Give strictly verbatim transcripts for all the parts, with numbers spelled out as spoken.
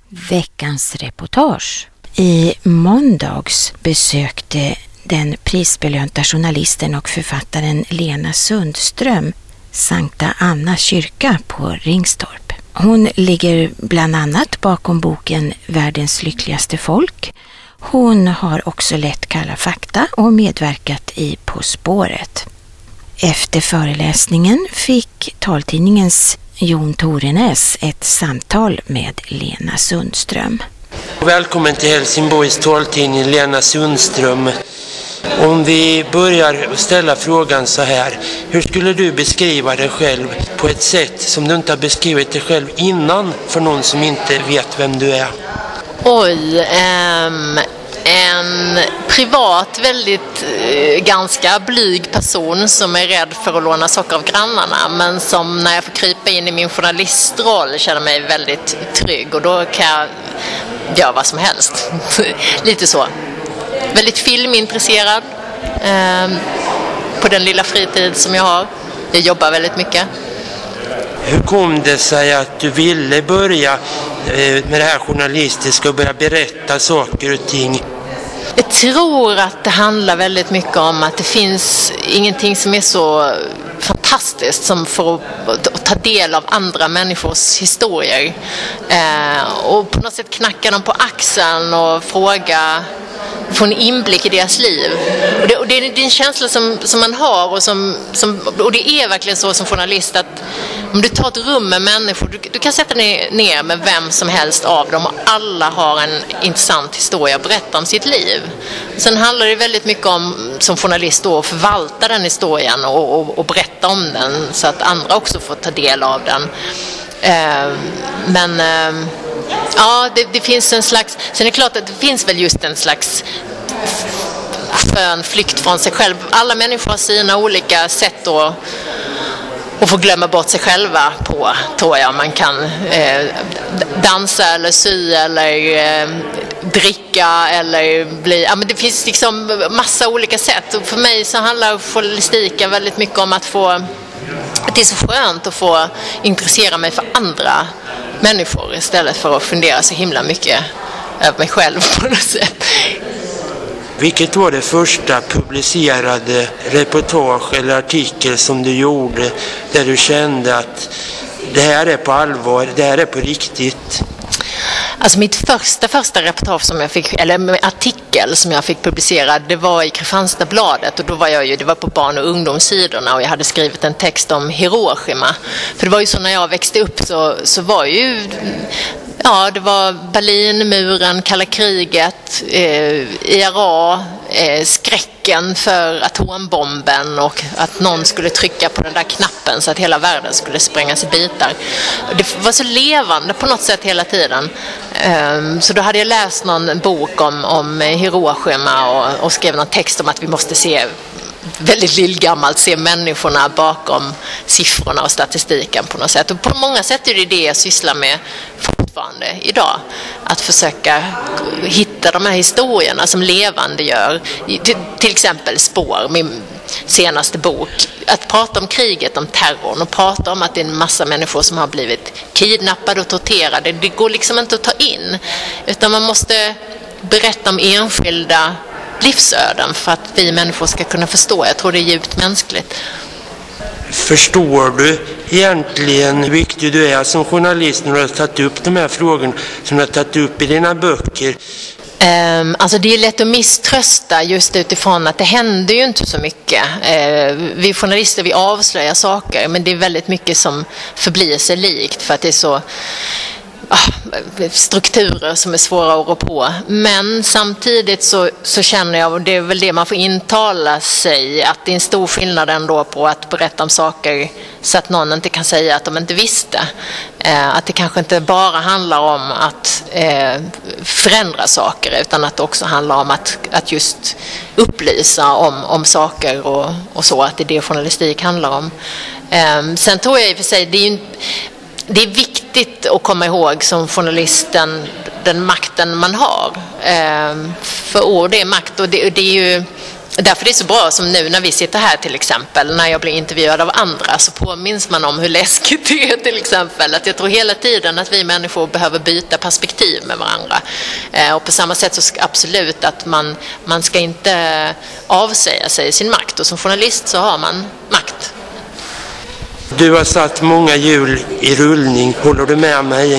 Veckans reportage. I måndags besökte den prisbelönta journalisten och författaren Lena Sundström Sankta Anna kyrka på Ringstorp. Hon ligger bland annat bakom boken Världens lyckligaste folk. Hon har också lett Kalla fakta och medverkat i På spåret. Efter föreläsningen fick taltidningens Jon Torenäs ett samtal med Lena Sundström. Välkommen till Helsingborgs taltidning Lena Sundström. Om vi börjar ställa frågan så här. Hur skulle du beskriva dig själv på ett sätt som du inte har beskrivit dig själv innan för någon som inte vet vem du är? Oj, um, en privat, väldigt uh, ganska blyg person som är rädd för att låna socker av grannarna, men som när jag får krypa in i min journalistroll känner mig väldigt trygg, och då kan jag göra vad som helst. Lite så. Väldigt filmintresserad um, på den lilla fritid som jag har. Jag jobbar väldigt mycket. Hur kom det sig att du ville börja med det här journalistiska och börja berätta saker och ting? Jag tror att det handlar väldigt mycket om att det finns ingenting som är så fantastiskt som för att ta del av andra människors historier. Eh, och på något sätt knacka dem på axeln och fråga, få en inblick i deras liv. Och det, och det, är, det är en känsla som, som man har, och, som, som, och det är verkligen så som journalist att om du tar ett rum med människor, du, du kan sätta ner, ner med vem som helst av dem, och alla har en intressant historia att berätta om sitt liv. Sen handlar det väldigt mycket om som journalist då, att förvalta den historien och, och, och berätta om den så att andra också får ta del av den. Eh, men eh, ja, det, det finns en slags, sen är det klart att det finns väl just en slags skön flykt från sig själv. Alla människor har sina olika sätt att och få glömma bort sig själva på, tror jag. Man kan eh, dansa eller sy eller eh, dricka eller bli... Ja, men det finns liksom massa olika sätt. Och för mig så handlar journalistiken väldigt mycket om att få... Att det är så skönt att få intressera mig för andra människor istället för att fundera så himla mycket över mig själv på något sätt. Vilket var det första publicerade reportage eller artikel som du gjorde där du kände att det här är på allvar, det här är på riktigt? Alltså mitt första första reportage som jag fick, eller artikel som jag fick publicerad, det var i Kristianstadsbladet, och då var jag ju, det var på barn- och ungdomssidorna, och jag hade skrivit en text om Hiroshima. För det var ju så när jag växte upp så, så var ju... Ja, det var Berlin, muren, kalla kriget, eh, I R A, eh, skräcken för atombomben och att någon skulle trycka på den där knappen så att hela världen skulle sprängas i bitar. Det var så levande på något sätt hela tiden. Eh, så då hade jag läst någon bok om, om Hiroshima och, och skrev någon text om att vi måste se väldigt lillgammalt, se människorna bakom siffrorna och statistiken på något sätt. Och på många sätt är det det jag sysslar med fortfarande idag. Att försöka hitta de här historierna som levande gör. Till, till exempel Spår, min senaste bok. Att prata om kriget, om terrorn, och prata om att det är en massa människor som har blivit kidnappade och torterade. Det går liksom inte att ta in. Utan man måste berätta om enskilda livsöden för att vi människor ska kunna förstå. Jag tror det är djupt mänskligt. Förstår du egentligen hur viktig du är som journalist när du har tagit upp de här frågorna som du har tagit upp i dina böcker? Um, alltså det är lätt att misströsta just utifrån att det händer ju inte så mycket. Uh, vi journalister, vi avslöjar saker, men det är väldigt mycket som förblir sig likt för att det är så strukturer som är svåra att rå på. Men samtidigt så, så känner jag, och det är väl det man får intala sig, att det är en stor skillnad ändå på att berätta om saker så att någon inte kan säga att de inte visste. Eh, att det kanske inte bara handlar om att eh, förändra saker, utan att det också handlar om att, att just upplysa om, om saker och, och så, att det är det journalistik handlar om. Eh, sen tror jag i och för sig, det är ju Det är viktigt att komma ihåg som journalisten den makten man har. Eh, för ord är makt, och det, det är ju därför är det så bra som nu när vi sitter här till exempel, när jag blir intervjuad av andra, så påminns man om hur läskigt det är till exempel. Att jag tror hela tiden att vi människor behöver byta perspektiv med varandra. Eh, och på samma sätt så ska absolut att man, man ska inte avsäga sig sin makt. Och som journalist så har man makt. Du har satt många hjul i rullning. Håller du med mig?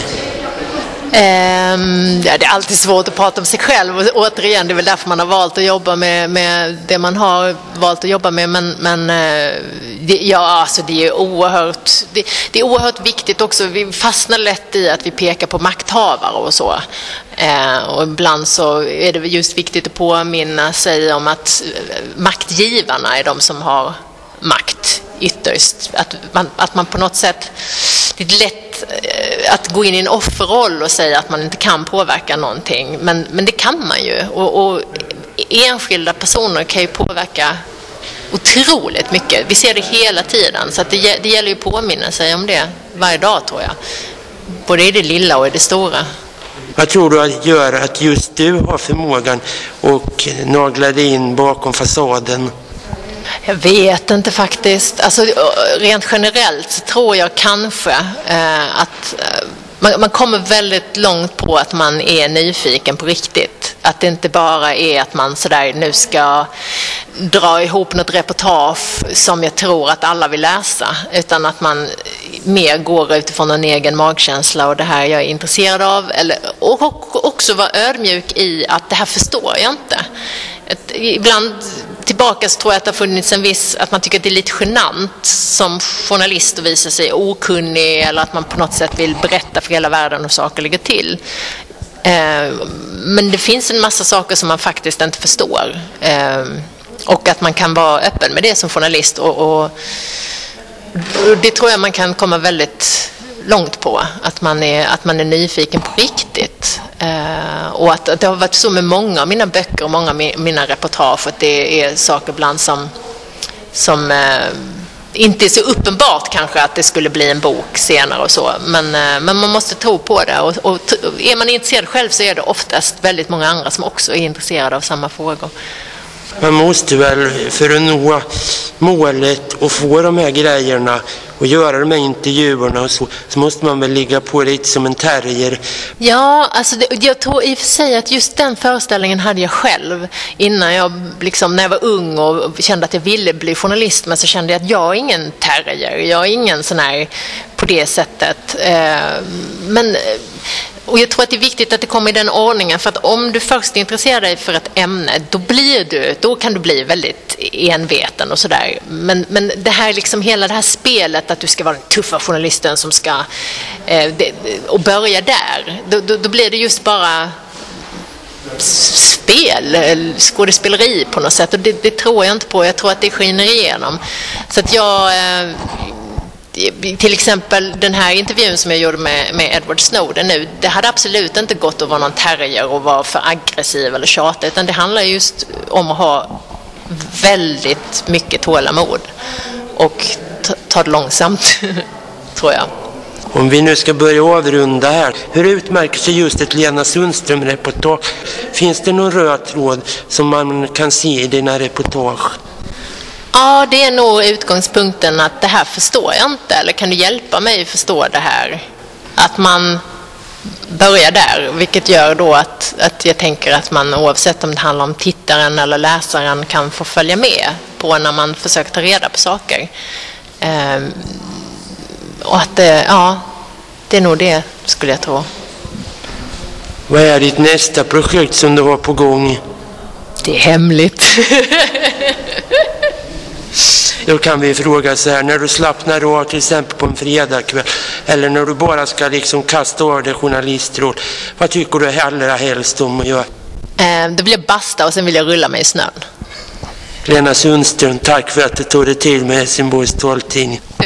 Um, ja, det är alltid svårt att prata om sig själv, och återigen, det är väl därför man har valt att jobba med, med det man har valt att jobba med, men, men det, ja, alltså det är oerhört det, det är oerhört viktigt också. Vi fastnar lätt i att vi pekar på makthavare och så, uh, och ibland så är det just viktigt att påminna sig om att maktgivarna är de som har makt ytterst, att man, att man på något sätt, det är lätt att gå in i en offerroll och säga att man inte kan påverka någonting, men, men det kan man ju, och, och enskilda personer kan ju påverka otroligt mycket. Vi ser det hela tiden, så att det, det gäller ju att påminna sig om det varje dag, tror jag, både i det lilla och i det stora. Vad tror du att gör att just du har förmågan och nagla dig in bakom fasaden? Jag vet inte faktiskt. Alltså, rent generellt så tror jag kanske eh, att eh, man, man kommer väldigt långt på att man är nyfiken på riktigt. Att det inte bara är att man sådär nu ska dra ihop något reportage som jag tror att alla vill läsa, utan att man mer går utifrån en egen magkänsla och det här jag är intresserad av, eller, och också vara ödmjuk i att det här förstår jag inte. Ett, ibland tillbaka så tror jag att det har funnits en viss, att man tycker att det är lite genant som journalist att visa sig okunnig, eller att man på något sätt vill berätta för hela världen hur saker ligger till. Eh, men det finns en massa saker som man faktiskt inte förstår. Eh, och att man kan vara öppen med det som journalist, och, och, och det tror jag man kan komma väldigt långt på, att man är, att man är nyfiken på riktigt. Uh, och att, att det har varit så med många av mina böcker och många av mina reportage, att det är saker ibland som, som uh, inte är så uppenbart kanske att det skulle bli en bok senare och så, men, uh, men man måste tro på det, och, och är man intresserad själv så är det oftast väldigt många andra som också är intresserade av samma frågor. Man måste väl, för att nå målet och få de här grejerna och göra de här intervjuerna och så, så måste man väl ligga på lite som en terrier. Ja, alltså det, jag tror i och för sig att just den föreställningen hade jag själv innan jag, liksom, när jag var ung och kände att jag ville bli journalist, men så kände jag att jag är ingen terrier, jag är ingen sån här på det sättet. Men och jag tror att det är viktigt att det kommer i den ordningen, för att om du först intresserar dig för ett ämne, då blir du, då kan du bli väldigt enveten och sådär. Men, men det här liksom, hela det här spelet att du ska vara den tuffa journalisten som ska eh, det, och börja där, då, då, då blir det just bara spel, skådespeleri på något sätt, och det, det tror jag inte på. Jag tror att det skiner igenom. Så att jag eh, till exempel den här intervjun som jag gjorde med, med Edward Snowden nu, det hade absolut inte gått att vara någon terrier och vara för aggressiv eller tjata, utan det handlar just om att ha väldigt mycket tålamod och ta, ta det långsamt, tror jag. Om vi nu ska börja avrunda här, hur utmärker sig just ett Lena Sundström-reportage? Finns det någon röd tråd som man kan se i dina reportage? Ja, det är nog utgångspunkten att det här förstår jag inte, eller kan du hjälpa mig att förstå det här? Att man börjar där, vilket gör då att, att jag tänker att man, oavsett om det handlar om tittaren eller läsaren, kan få följa med på när man försöker ta reda på saker. Ehm, och att det, ja, det är nog det, skulle jag tro. Vad är ditt nästa projekt som du har på gång? Det är hemligt. Då kan vi fråga så här, när du slappnar av till exempel på en fredagkväll, eller när du bara ska liksom kasta av dig journalistroll, vad tycker du allra helst om att göra? Eh, då vill jag basta och sen vill jag rulla mig i snön. Lena Sundström, tack för att du tog dig till med Helsingborgs taltidning.